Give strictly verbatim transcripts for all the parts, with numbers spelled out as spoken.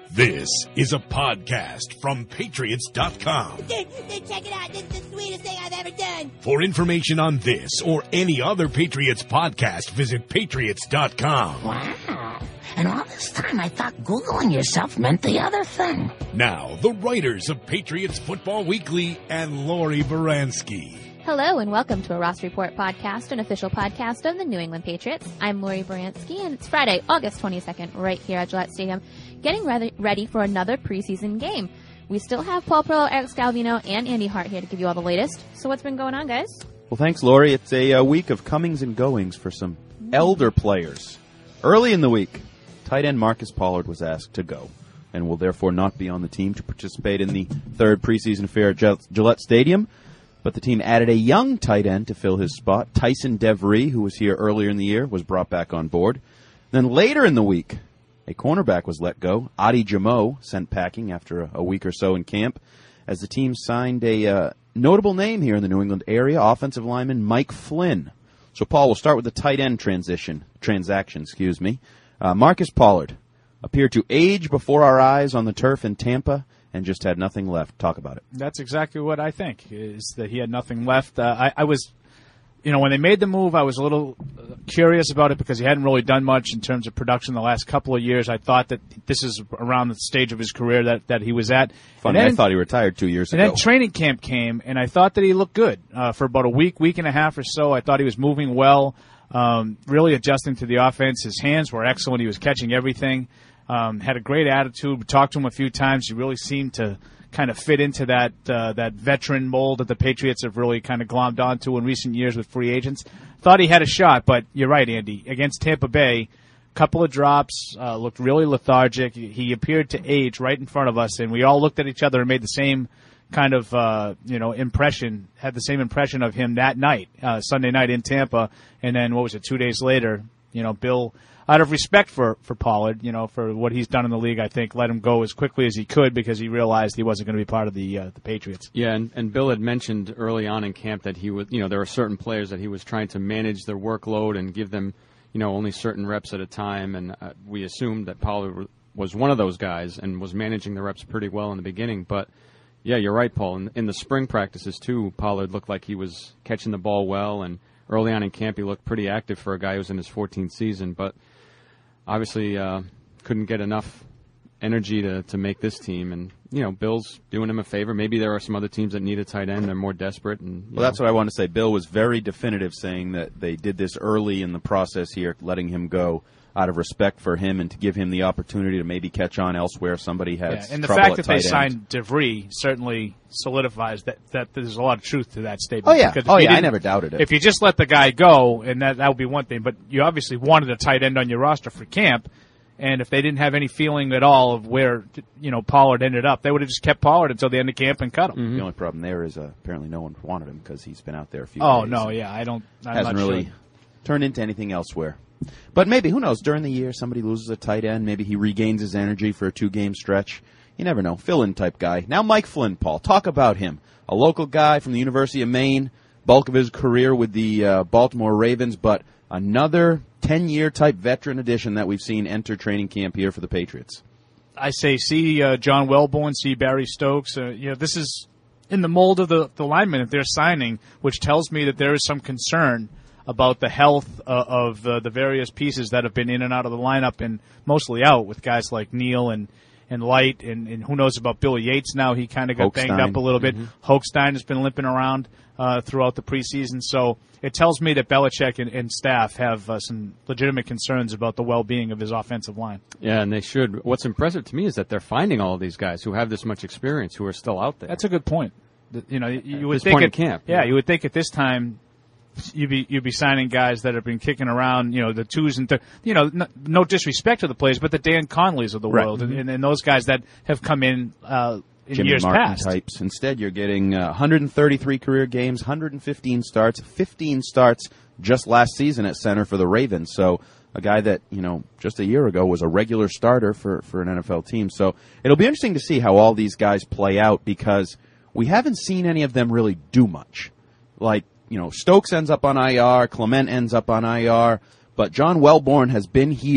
This is a podcast from Patriots dot com. Dude, dude, check it out. This is the sweetest thing I've ever done. For information on this or any other Patriots podcast, visit Patriots dot com. Wow. And all this time I thought Googling yourself meant the other thing. Now, the writers of Patriots Football Weekly and Lori Baranski. Hello and welcome to a Ross Report podcast, an official podcast of the New England Patriots. I'm Lori Baranski, and it's Friday, August twenty-second, right here at Gillette Stadium, getting ready, ready for another preseason game. We still have Paul Perillo, Eric Scalvino, and Andy Hart here to give you all the latest. So what's been going on, guys? Well, thanks, Lori. It's a, a week of comings and goings for some elder players. Early in the week, tight end Marcus Pollard was asked to go and will therefore not be on the team to participate in the third preseason affair at Gillette Stadium. But the team added a young tight end to fill his spot. Tyson DeVry, who was here earlier in the year, was brought back on board. Then later in the week, a cornerback was let go. Adi Jamo sent packing after a, a week or so in camp as the team signed a uh, notable name here in the New England area, offensive lineman Mike Flynn. So, Paul, we'll start with the tight end transition, transaction, excuse me. Uh, Marcus Pollard appeared to age before our eyes on the turf in Tampa and just had nothing left. Talk about it. That's exactly what I think, is that he had nothing left. Uh, I, I was, you know, when they made the move, I was a little curious about it because he hadn't really done much in terms of production the last couple of years. I thought that this is around the stage of his career that, that he was at. Funny, then, I thought he retired two years and ago. And then training camp came, and I thought that he looked good uh, for about a week, week and a half or so. I thought he was moving well, um, really adjusting to the offense. His hands were excellent. He was catching everything. Um, had a great attitude. We talked to him a few times. He really seemed to kind of fit into that uh, that veteran mold that the Patriots have really kind of glommed onto in recent years with free agents. Thought he had a shot, but you're right, Andy. Against Tampa Bay, couple of drops, uh, looked really lethargic. He appeared to age right in front of us, and we all looked at each other and made the same kind of uh, you know impression, had the same impression of him that night, uh, Sunday night in Tampa. And then, what was it, two days later, you know, Bill, out of respect for, for Pollard, you know, for what he's done in the league, I think let him go as quickly as he could because he realized he wasn't going to be part of the uh, the Patriots. Yeah, and, and Bill had mentioned early on in camp that he was, you know, there were certain players that he was trying to manage their workload and give them, you know, only certain reps at a time. And uh, we assumed that Pollard was one of those guys and was managing the reps pretty well in the beginning. But yeah, you're right, Paul. In, in the spring practices too, Pollard looked like he was catching the ball well, and early on in camp he looked pretty active for a guy who was in his fourteenth season. But obviously, uh, couldn't get enough energy to, to make this team. And, you know, Bill's doing him a favor. Maybe there are some other teams that need a tight end. They're more desperate. And Well, know. that's what I want to say. Bill was very definitive, saying that they did this early in the process here, letting him go out of respect for him and to give him the opportunity to maybe catch on elsewhere if somebody has yeah, and the trouble fact at that they tight signed end. DeVry certainly solidifies that, that there's a lot of truth to that statement. Oh, yeah. Because Oh, yeah, I didn't- never doubted it. If you just let the guy go, and that, that would be one thing, but you obviously wanted a tight end on your roster for camp. And if they didn't have any feeling at all of where, you know, Pollard ended up, they would have just kept Pollard until the end of camp and cut him. Mm-hmm. The only problem there is uh, apparently no one wanted him because he's been out there a few oh, days. no, yeah, I don't, I'm hasn't not really sure. turned into anything elsewhere. But maybe, who knows, during the year somebody loses a tight end. Maybe he regains his energy for a two-game stretch. You never know. Fill-in type guy. Now Mike Flynn, Paul. Talk about him. A local guy from the University of Maine. Bulk of his career with the uh, Baltimore Ravens, but another ten-year type veteran addition that we've seen enter training camp here for the Patriots. I say see uh, John Welborn, see Barry Stokes. Uh, you know, this is in the mold of the, the linemen that they're signing, which tells me that there is some concern about the health uh, of uh, the various pieces that have been in and out of the lineup and mostly out with guys like Neal and, and Light, and, and who knows about Billy Yates now. He kind of got Hochstein. banged up a little bit. Mm-hmm. Hochstein has been limping around uh, throughout the preseason. So it tells me that Belichick and, and staff have uh, some legitimate concerns about the well-being of his offensive line. Yeah, and they should. What's impressive to me is that they're finding all of these guys who have this much experience who are still out there. That's a good point. You know, you, you would this think point at, in camp. Yeah, you would think at this time you'd be you'd be signing guys that have been kicking around, you know, the twos and th- you know, no, no disrespect to the players, but the Dan Conleys of the Right. world, and, and those guys that have come in uh, in Jimmy years Martin past. types. Instead, you're getting uh, one hundred thirty-three career games, one hundred fifteen starts, fifteen starts just last season at center for the Ravens. So a guy that, you know, just a year ago was a regular starter for, for an N F L team. So it'll be interesting to see how all these guys play out because we haven't seen any of them really do much. Like, you know, Stokes ends up on I R, Clement ends up on I R, but John Welborn has been here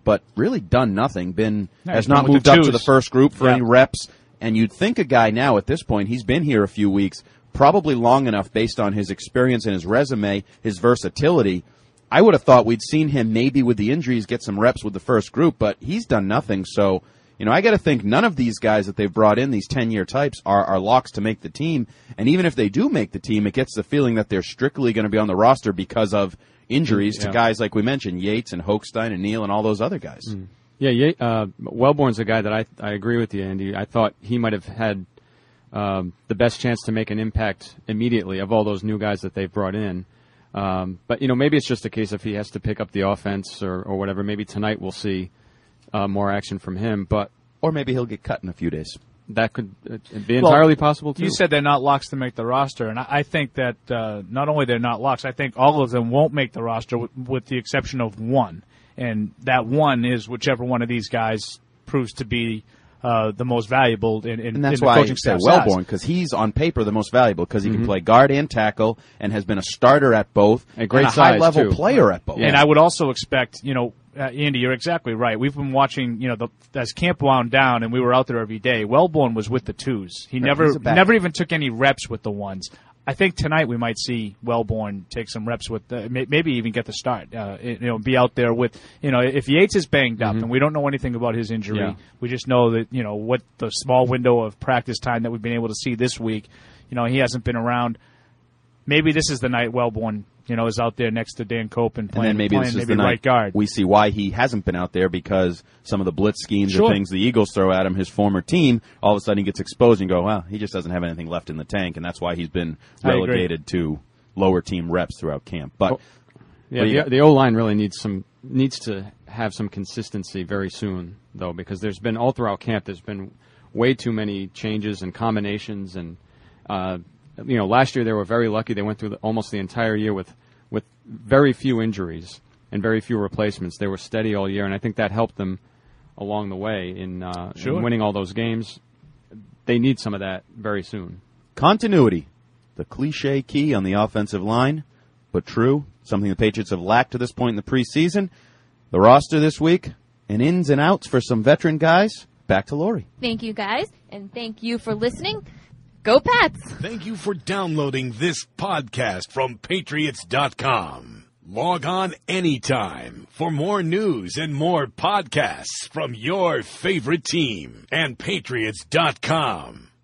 but really done nothing. Been Yeah, has he's been not with moved the up to twos. the first group for Yeah. any reps. And you'd think a guy now at this point, he's been here a few weeks, probably long enough based on his experience and his resume, his versatility. I would have thought we'd seen him maybe with the injuries get some reps with the first group, but he's done nothing. So, you know, I got to think none of these guys that they've brought in, these ten-year types, are, are locks to make the team. And even if they do make the team, it gets the feeling that they're strictly going to be on the roster because of injuries Yeah. to guys like we mentioned, Yates and Hochstein and Neal and all those other guys. Mm. Yeah, yeah uh, Wellborn's a guy that I I agree with you, Andy. I thought he might have had um, the best chance to make an impact immediately of all those new guys that they've brought in. Um, but, you know, maybe it's just a case if he has to pick up the offense or, or whatever. Maybe tonight we'll see uh, more action from him. But Or maybe he'll get cut in a few days. that could uh, be Well, entirely possible, too. You said they're not locks to make the roster, and I, I think that uh, not only they're not locks, I think all of them won't make the roster with, with the exception of one. And that one is whichever one of these guys proves to be uh, the most valuable in, in, And that's in the why I coaching say staff's Wellborn, eyes. because he's on paper the most valuable because he Mm-hmm. can play guard and tackle and has been a starter at both A great and a size, high-level too. player at both. Yeah. And I would also expect, you know, uh, Andy, you're exactly right. We've been watching, you know, the, as camp wound down, and we were out there every day. Wellborn was with the twos. He never, he's a back. never even took any reps with the ones. I think tonight we might see Wellborn take some reps with, the, may, maybe even get the start. Uh, you know, be out there with, you know, if Yates is banged up, and we don't know anything about his injury, Yeah. we just know that, you know, what the small window of practice time that we've been able to see this week, you know, he hasn't been around. Maybe this is the night Wellborn, you know, is out there next to Dan Cope and And playing, then maybe playing this is maybe the right night guard. we see why he hasn't been out there because some of the blitz schemes Sure. or things the Eagles throw at him, his former team, all of a sudden he gets exposed and you go, well, he just doesn't have anything left in the tank, and that's why he's been I agree. relegated to lower team reps throughout camp. But Oh, Yeah, What do you the, got? the O-line really needs some needs to have some consistency very soon, though, because there's been all throughout camp. There's been way too many changes and combinations, and uh, you know, last year they were very lucky. They went through the, almost the entire year with with very few injuries and very few replacements. They were steady all year, and I think that helped them along the way in, uh, Sure. in winning all those games. They need some of that very soon. continuity, the cliche key on the offensive line, but true, something the Patriots have lacked to this point in the preseason. The roster this week, and ins and outs for some veteran guys. Back to Lori. Thank you guys, and thank you for listening. Go Pats! Thank you for downloading this podcast from Patriots dot com. Log on anytime for more news and more podcasts from your favorite team and Patriots dot com.